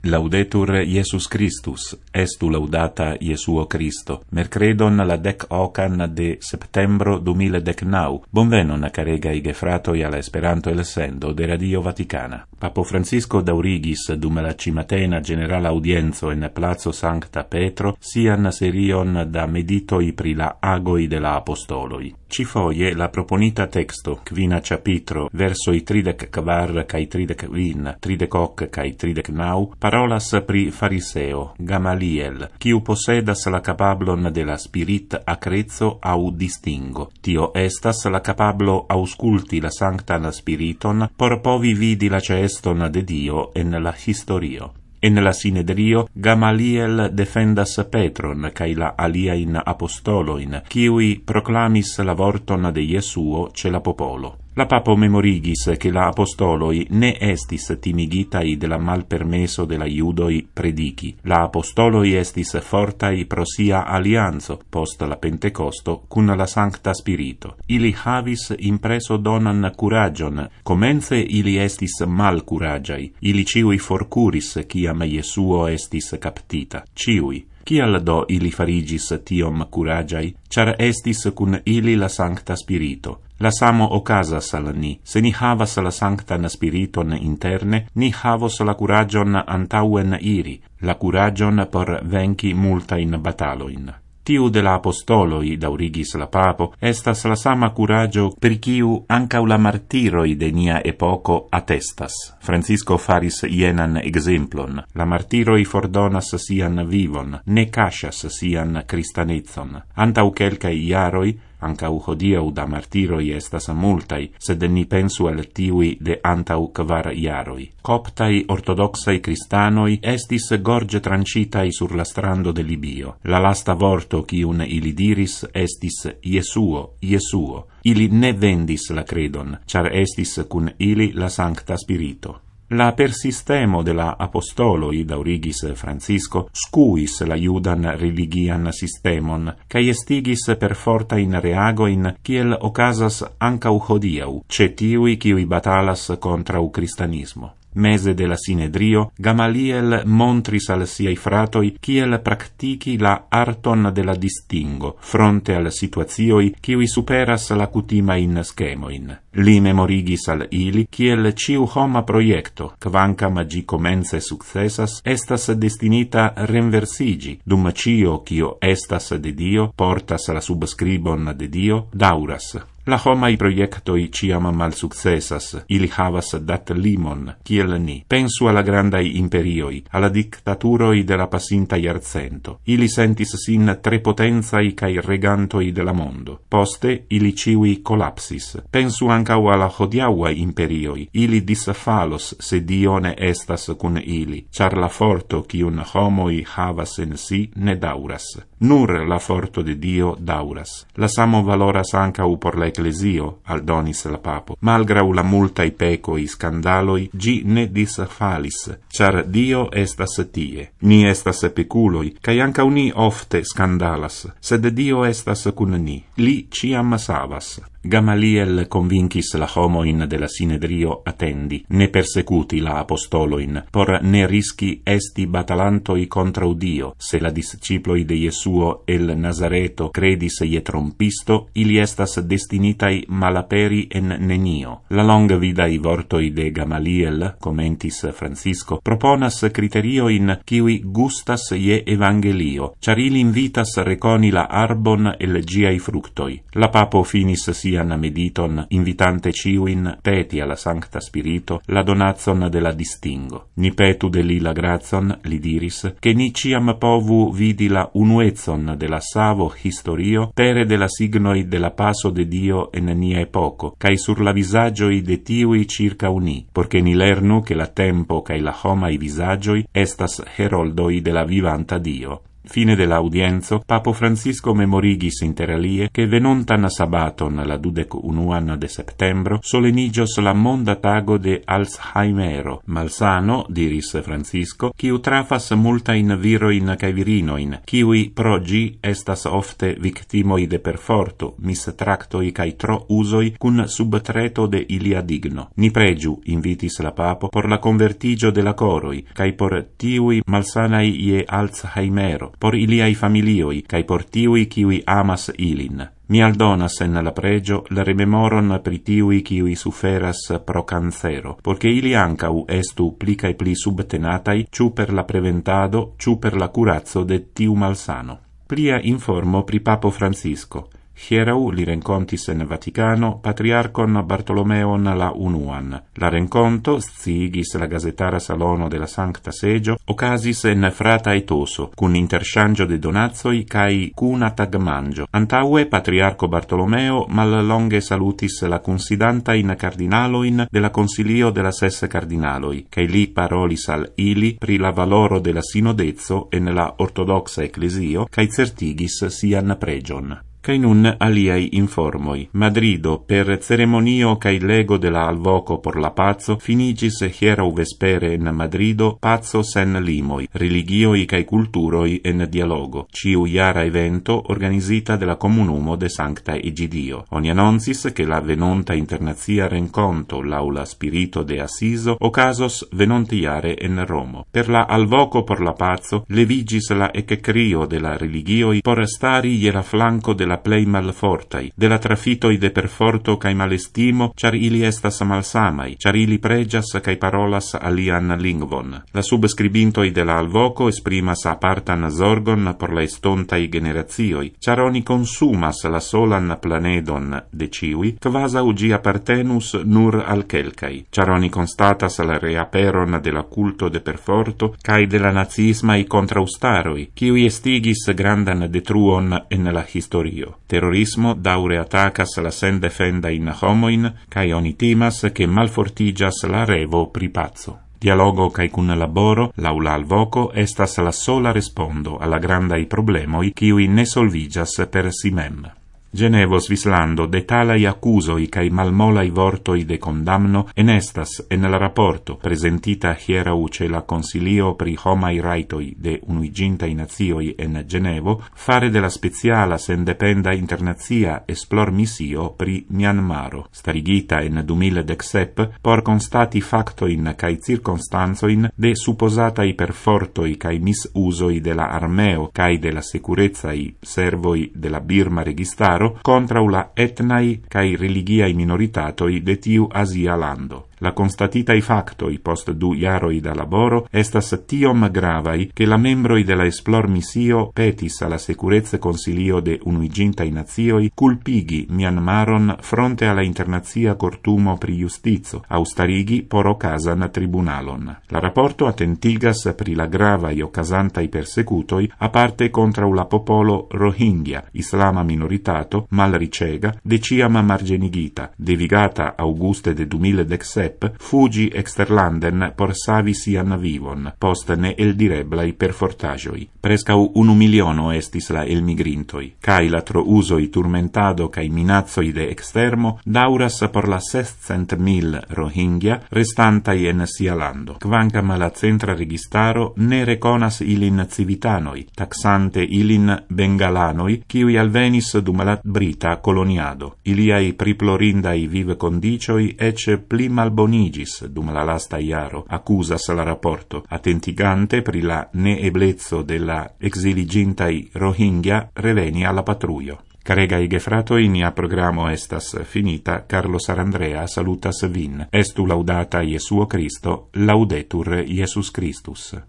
Laudetur Iesus Christus, estu laudata Iesuo Christo. Mercredon la 10 de septembro 2019. Bonvenon caregai gefratoi alla Esperanto el sendo de Radio Vaticana. Papo Francisco daurigis dum la cimatena generala audienzo en Plazo Sancta Petro sian serion da meditoi pri la agoi de la apostoloi. Ci foie la proponita texto, quina capitro, versoi 34 cae 35, 38 cae 39, parolas pri fariseo, Gamaliel, quiu posedas la capablon de la spirit acrezzo au distingo. Tio estas la capablo ausculti la sanctan spiriton por povi vidi la ceeston de Dio en la historio. En la Sinedrio, Gamaliel defendas Petron cae la aliain apostoloin, quiui proclamis la vorton de Iesuo ce la popolo. La papo memorigis che la apostoloi ne estis timigitai de la malpermeso de la iudoi predici. La apostoloi estis fortai pro sia alianzo, post la Pentecosto, cun la Sancta Spirito. Ili havis impreso donan curagion, comence ili estis mal curagiai, ili ciui forcuris ciam Iesuo estis captita, ciui. Cial do ili farigis tiom curagiai, char estis cun ili la Sancta Spirito. La samo ocasas al ni. Se ni havas la Sanctan Spiriton interne, ni havos la curagion antauen iri, la curagion por venci multain bataloin. Tiu de la apostoloi, daurigis la papo, estas la sama curagio per quiu ancau la martiroi de nia epoco attestas. Francisco faris ienan exemplon. La martiroi fordonas sian vivon, ne cachas sian Christanezon. Antau quelcae iaroi, ancau hodiau da martiroi estas multai, sed ni pensu al tiui de antau 4 iaroi. Coptai ortodoxai cristanoi estis gorge trancitai sur la strando de Libio. La lasta vorto quiun ili diris estis Iesuo, Iesuo. Ili ne vendis la credon, char estis cun ili la Sancta Spirito. La persistemo de la apostoloi, daurigis Francisco, scuis la iudan religian systemon, cae estigis per fortain reagoin, kiel ocasas ancau hodiau, cetiui quiui batalas contra u cristianismo. Mese de la Sinedrio, Gamaliel montris al siei fratoi kiel practici la arton de la distingo, fronte al situazioi quiui superas la cutima in schemoin. Li memorigis al ili kiel ciu homa proiecto, quancam gi comence successas, estas destinita renversigi, dum cio quio estas de Dio, portas la subscribon de Dio, dauras. La homai proiectoi ciam mal successas, ili havas dat limon, kiel ni. Pensu alla grandai imperioi, alla dictaturoi de la passinta iarcento. Ili sentis sin tre potenzai cae regantoi de la mondo. Poste, ili ciui collapsis. Pensu ancau alla hodiauai imperioi. Ili disfalos se Dio ne estas cun ili, char la forto cium homoi havas en si ne dauras. Nur la forto de Dio dauras. La samo valoras ancau por la ecclesio, aldonis la papo. Malgrau la multai pecoi scandaloi, gi ne disfalis, char Dio estas tie. Ni estas peculoi, cae ancau ni ofte scandalas, sed Dio estas cun ni. Li ciam savas. Gamaliel convincis la homoin de la Sinedrio attendi, ne persecuti la apostoloin, por ne rischi esti batalantoi contra Dio. Se la disciploi de Iesuo el Nazareto credis ie trompisto, ili estas destinitai malaperi en nenio. La longa vidai vortoi de Gamaliel, commentis Francisco, proponas criterioin quiui gustas ie evangelio, char ili invitas reconi la arbon el giai fructoi. La papo finis sian mediton, invitante ciuin peti alla Sancta Spirito la donazon de la distingo. Ni petu de li la grazon, li diris, che ni ciam povu vidi la unuezon de la savo historio pere de la signoi de la paso de Dio en nia epoco, cae sur la visagioi de tiui circa uni, porche ni lernu che la tempo cae la homai visagioi estas heroldoi de la vivanta Dio. Fine de la audienzo, Papo Francisco memorigis inter alie che venontan sabaton la 21 de septembro solenigios la monda tago de Alzheimero. Malsano, diris Francisco, quiu trafas multain viroin cae virinoin, quiui pro gi estas ofte victimoi de perforto, mistractoi cae tro usoi cun subtreto de ilia digno. Ni pregiu, invitis la Papo, por la convertigio de la coroi, cae por tiui malsanai ie Alzheimero, por iliai familioi, cae por tiui kiui amas ilin. Mi aldonas en la pregio la rememoron pri tiui kiui suferas pro cancero, porque ili ancau estu pli cae pli subtenatai, ciu per la preventado, ciu per la curazzo de tiu malsano. Plia informo pri Papo Francisco. Hierau li rencontis en Vaticano patriarcon Bartolomeon la unuan. La renconto, sciigis la gazetara salono de la Sancta Segio, ocasis en frata etoso, cun interchangio de donazoi cae cuna tagmangio. Antaue patriarco Bartolomeo mallonge salutis la considanta in cardinaloin de la Consilio de la ses cardinaloi, cae li parolis al ili pri la valoro de la sinodezzo en la ortodoxa ecclesio, cae certigis sian pregion. Cae nun aliai informoi. Madrido, per ceremonio cae lego de la alvoco por la pazzo, finigis hierau vespere en Madrido pazzo sen limoi, religioi cae culturoi en dialogo, ciu iara evento organisita de la comunumo de Sancta Egidio. Oni annoncis che la venonta internazia renconto l'aula spirito de Assiso ocasos venontiare en Romo. Per la alvoco por la pazzo levigis la ececrio de la religioi por stari iera flanco de la plei malfortai, de la trafitoi de perforto cae malestimo, char ili estas malsamai, char ili pregias cae parolas alian lingvon. La subscribintoi de la alvoco esprimas apartan zorgon por la estontai generazioi, char oni consumas la solan planedon de ciui, quasau gi appartenus nur al quelcai, char oni constatas la reaperon de la culto de perforto cae de la nazismai contraustaroi, ciui estigis grandan detruon en la historio. Terrorismo daure attacas la sen defenda in homoin, cae oni timas che malfortigas la revo pri pazzo. Dialogo cae cun laboro, l'aula alvoco, estas la sola respondo alla grandai problemoi ciui ne solvigas per si mem. Genevo Svislando de talai accusoi cae malmolai vortoi de condamno enestas en la rapporto presentita hierau ce la Consilio pri homai raitoi de Unuigintai Nazioi en Genevo fare de la speciala sendependa internazia esplor missio pri Myanmaro, starigita en 2017 por constati factoin cae circonstanzoin de supposatai perfortoi cae misusoi de la armeo cae de la securezai servoi de la Birma registaro contra la etnai cae religiai minoritatoi de tiu Asia lando. La constatitai factoi post 2 jaroi da laboro estas tiom gravai che la membroi de la esplor missio petis alla Securezza Consilio de Unuigintai Nazioi culpigi Myanmaron fronte alla internazia cortumo pri justizo, austarigi por ocasan tribunalon. La rapporto attentigas pri la gravai ocasantai persecutoi a parte contra la popolo Rohingya, islama minoritato, mal ricega, de ciam margenigita, devigata Auguste de 2017 fugi exterlanden por savi sian vivon, post ne eldireblai perfortagioi. Prescau 1 miliono estis la elmigrintoi, cae la trousoi turmentado cae minazzoi de extermo dauras por la 600.000 Rohingya restantai en sia lando. Quancam la centra registaro ne reconas ilin civitanoi, taxante ilin bengalanoi, kiui alvenis dum la brita coloniado. Iliai priplorindai vive condicioi ecce pli malbonigis dum la lasta iaro, accusas la rapporto, attentigante pri la neeblezzo de la exiligintai Rohingya reveni alla patruio. Caregai gefratoi, nia programo estas finita. Carlo Sarandrea salutas vin. Estu laudata Iesuo Cristo, laudetur Iesus Christus.